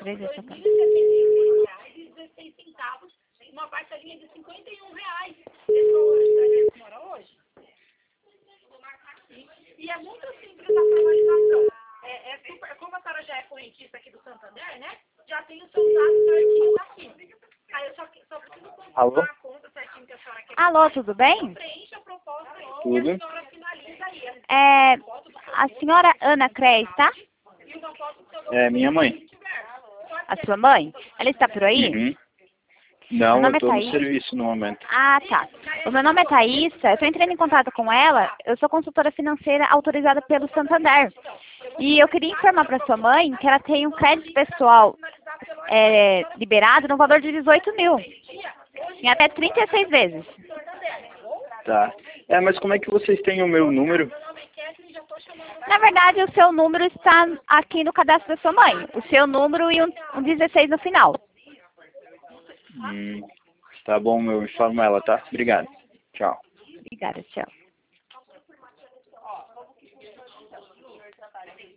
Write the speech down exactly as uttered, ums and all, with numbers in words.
três vezes. dois mil e setenta e seis reais e dezesseis centavos, uma parcelinha de cinquenta e um reais. Esse valor que a senhora hoje? Vou marcar aqui. E é muito simples a formalização. É, é super, como a senhora já é correntista aqui do Santander, né? Já tem os seus dados certinhos aqui. Aí eu só, só preciso confirmar a conta certinho que a senhora quer. Alô, tudo bem? Preenche a proposta aí Tudo. e a senhora finaliza aí. É, a senhora Ana Cres, tá? E uma foto do seu É minha mãe. A sua mãe? Ela está por aí? Uhum. Meu Não, nome eu é tô no Thaís. serviço no momento. Ah, tá. O meu nome é Thaísa, eu estou entrando em contato com ela, eu sou consultora financeira autorizada pelo Santander. E eu queria informar para sua mãe que ela tem um crédito pessoal é, liberado no valor de dezoito mil, em até trinta e seis vezes. Tá. É, mas como é que vocês têm o meu número? Na verdade, o seu número está aqui no cadastro da sua mãe. O seu número e um, um dezesseis no final. Hum, tá bom, eu informo ela, tá? Obrigado. Tchau. Obrigada, tchau.